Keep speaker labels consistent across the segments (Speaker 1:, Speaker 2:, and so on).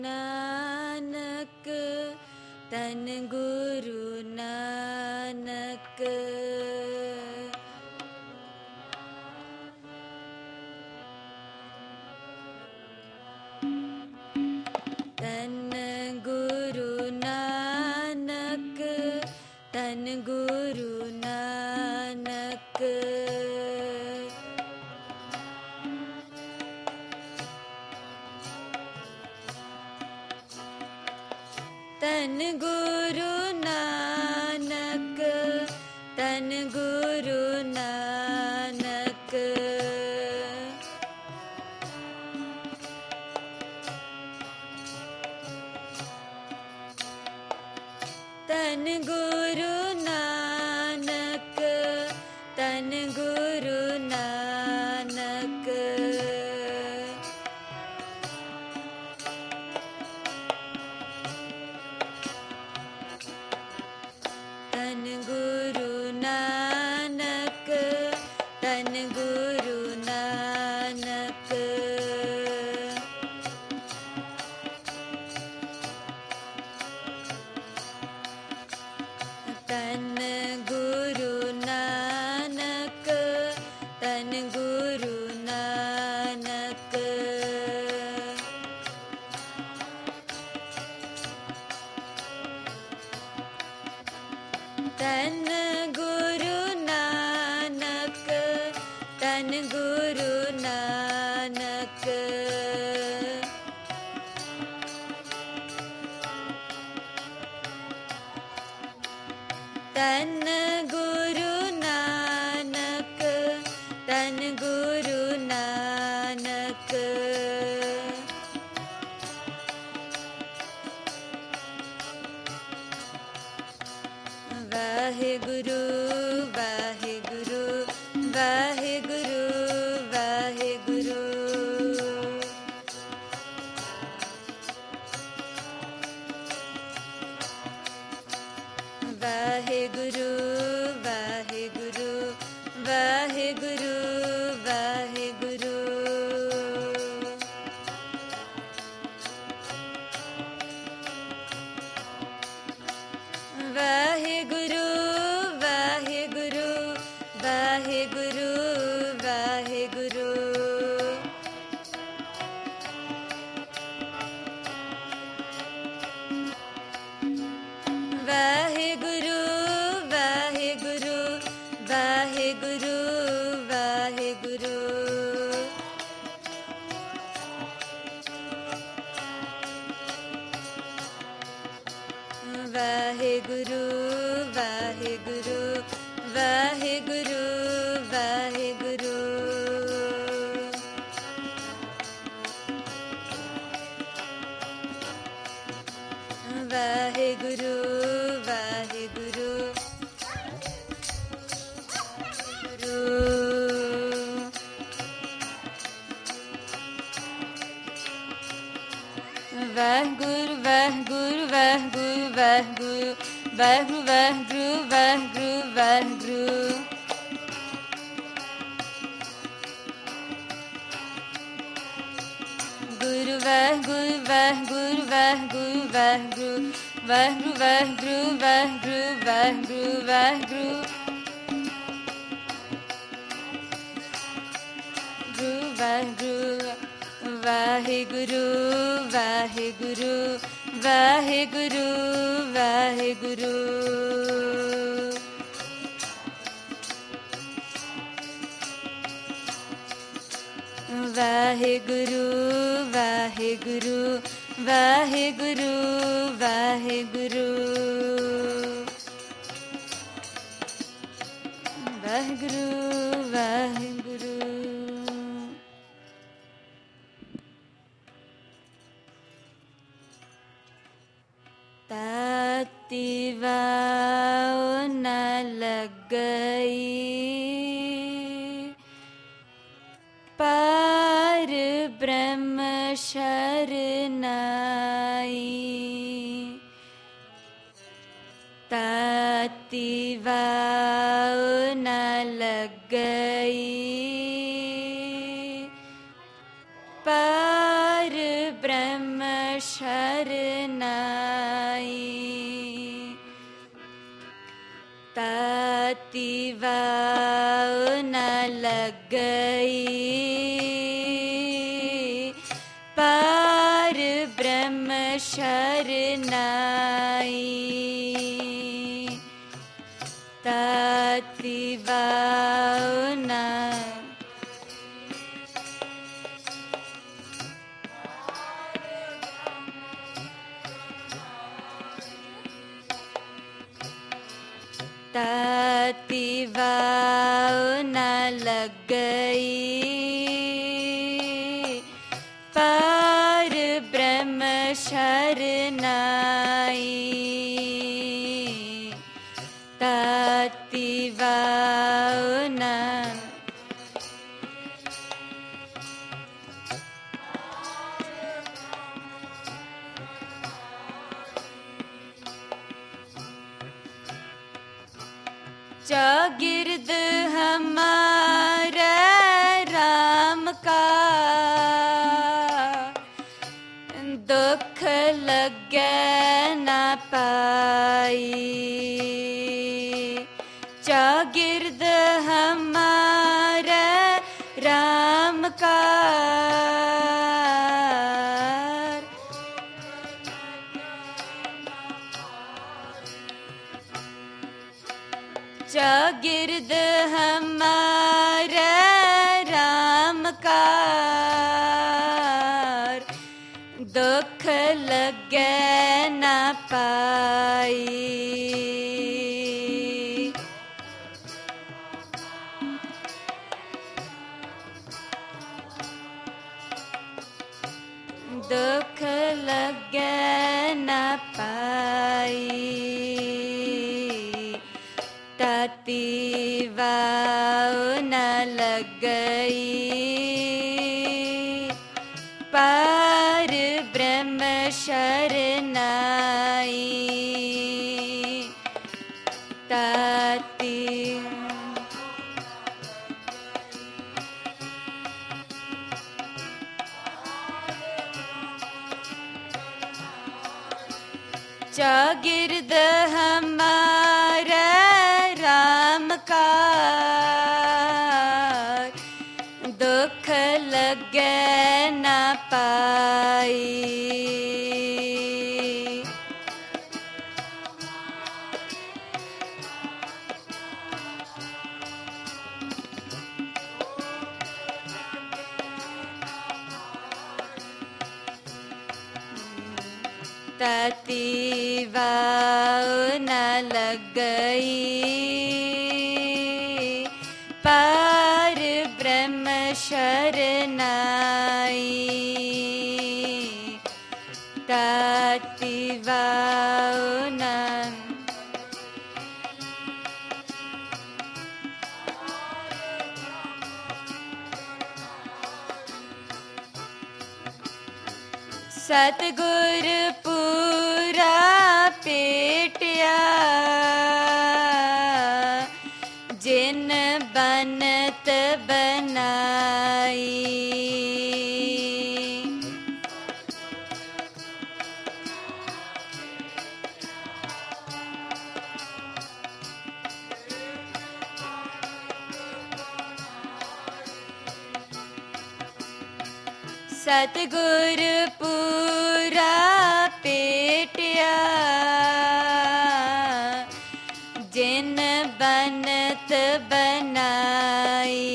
Speaker 1: नानक तन गुरु नानक। तन गुरु नानक तन गुरु नानक। तन गुरु नानक तन गुरु नानक। तन गुरु नानक तन गुरु नानक। तन गुरु नानक तन गुरु नानक। तन गुरु नानक तन गुरु नानक। तन गुरु नानक तन गुरु नानक। तन गुरु नानक तन गुरु नानक। वाहेगुरु वाहेगुरु वाहेगुरु वाहेगुरु। वाहेगुरु वाहेगुरु वाहेगुरु वाहेगुरु। वाहेगुरु वाहेगुरु वाहेगुरु वाहेगुरु। वाहेगुरु वाहेगुरु वाहेगुरु वाहेगुरु। वाहेगुरु वाहेगुरु वाहेगुरु वाहेगुरु। वाहेगुरु वाहेगुरु वाहेगुरु वाहेगुरु वाहेगुरु वाहेगुरु वाहेगुरु वाहेगुरु वाहेगुरु। गुरु वाहेगुरु वाहेगुरु वाहेगुरु वाहेगुरु वाहेगुरु वाहेगुरु वाहेगुरु वाहेगुरु वाहेगुरु। वाहेगुरु वाहेगुरु वाहेगुरु वाहेगुरु। वाहेगुरु वाहेगुरु वाहेगुरु वाहेगुरु। वाहेगुरु वाहेगुरु। ताती वाव न लग गई पार ब्रह्म शरनाई। ताती वाव न लग गई पार ब्रह्म शरनाई। शरनाई। ताती वाव न लग गई, पार ब्रह्म शरनाई। ताती वाव न ताती वाव न लग गई, पार ब्रह्म शरनाई। ताती वाव न चौगिर्द हमारा राम का, दुख लगे न पाई। चौगिर्द हमारा राम का, चौगिर्द हमारा राम का, दुख लगे न पाई। दुख लगे न पाई। ताती वाव न लग गई, पार ब्रह्म शरनाई। ताती चौगिर्द हमारा राम का, दुख लगे न पाई। ताती वाव न लग गई, पार ब्रह्म शरनाई। ताती वाव न सतगुर पूरा पेटिया, जिन बनत बनाई। सतगुर पूरा पेटिया, जिन बनत बनाई।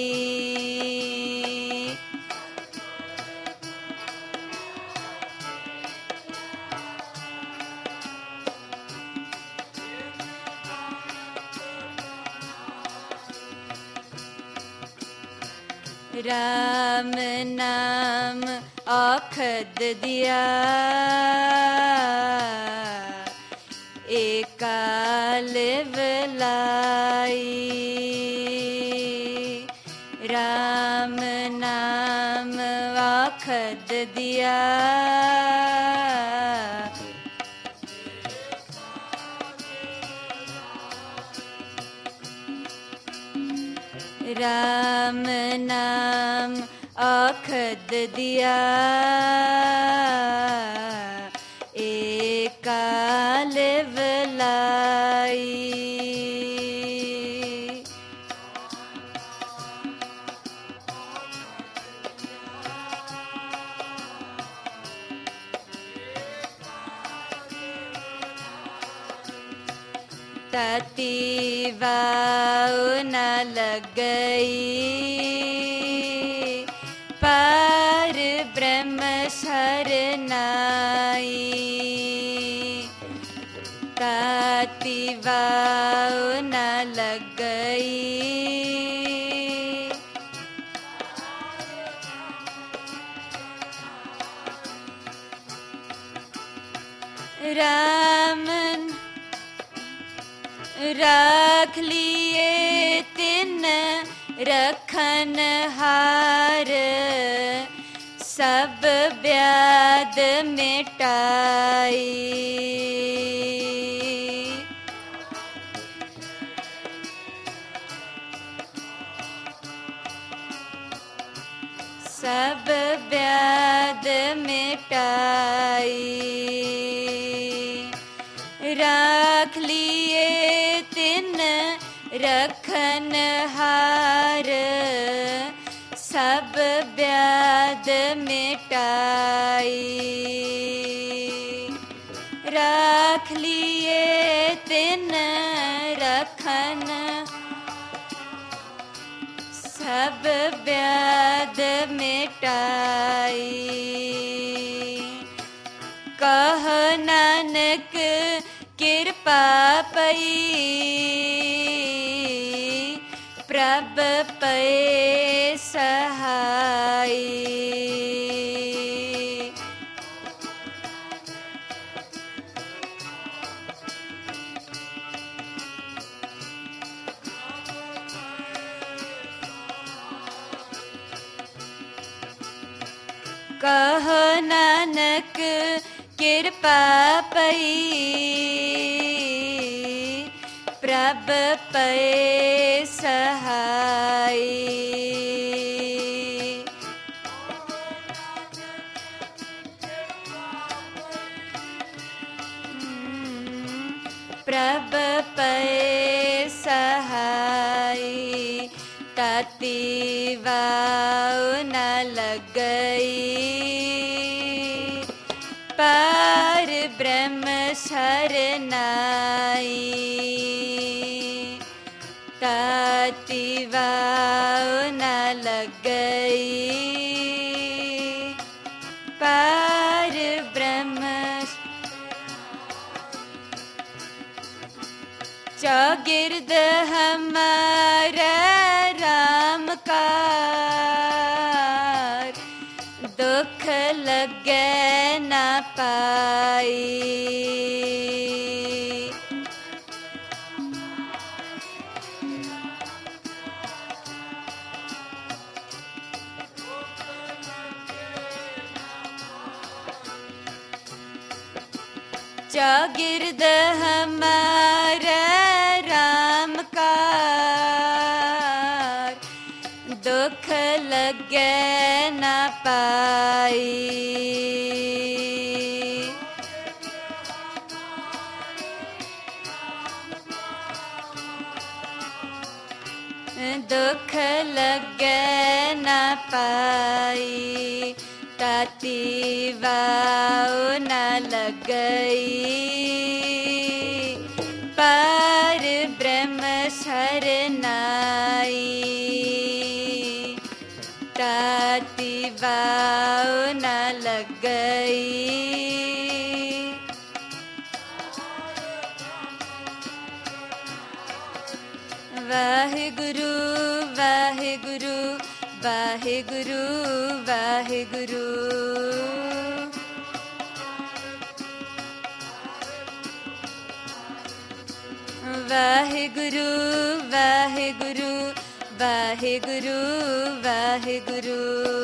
Speaker 1: राम नाम औखद दिया, एकाल वलाई। राम नाम औखद दिया, राम नाम औखद दिया, ताती वाव न लग गई, पार ब्रह्म शरनाई। ताती वाव न लग गई, राम राख लिए तिन रखन हार, सब व्याध मिटाई। सब व्याध मिटाई। राख लिए तिन रखन हार, सब व्याध मिटाई। राख लिए तिन रखन, सब व्याध मिटाई। कह नानक कृपा पई, प्रभ पए सहाई। कह नानक कृपा पई, प्रभ पए सहाई। प्रभ पए सहाई। ताती वाव न लग गई, पार ब्रह्म शरनाई। ताती वाव न लग गई, पार ब्रह्म। चौगिर्द हमारा राम का, दुख लगे न पाई। चौगिर्द हमारा राम का, दुख लगे न पाई। दुख लगे न पाई। ताती वाव न लग गई, पार ब्रह्म शरनाई। ताती वाव न लग गई, वाहिगुरु वाहिगुरु वाहिगुरु वाहिगुरु। वाहिगुरु वाहिगुरु वाहिगुरु वाहिगुरु।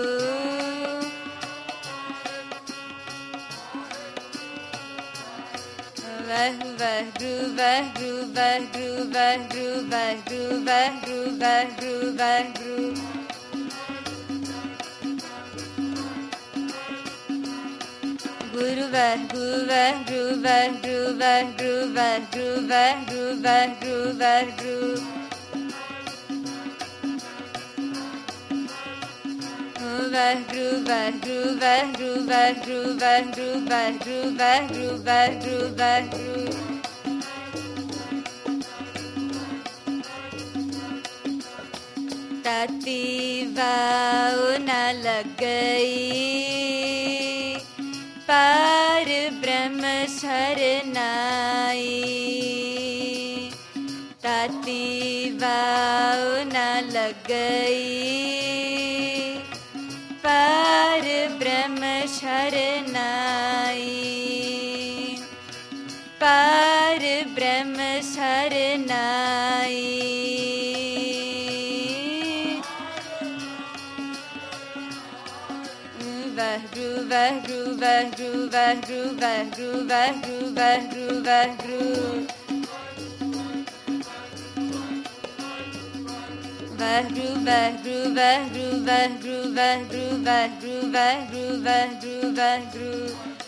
Speaker 1: वाहिगुरु वाहिगुरु वाहिगुरु वाहिगुरु वाहिगुरु वाहिगुरु वाहिगुरु वाहिगुरु। गुरु वाहिगुरु वाहिगुरु वाहिगुरु वाहिगुरु वाहिगुरु वाहिगुरु वाहिगुरु वाहिगुरु। वाहिगुरु वाहिगुरु वाहिगुरु वाहिगुरु वाहिगुरु वाहिगुरु वाहिगुरु वाहिगुरु वाहिगुरु। ताती वाव न लग गई, पार ब्रह्म शरनाई। ताती वाव न लग गई, पार ब्रह्म शरनाई। पार ब्रह्म शरनाई। वाहगुरु वाहगुरु वाहगुरु वाहगुरु वाहगुरु वाहगुरु वाहगुरु वाहगुरु। वाहगुरु वाहगुरु वाहगुरु वाहगुरु वाहगुरु वाहगुरु वाहगुरु वाहगुरु वाहगुरु।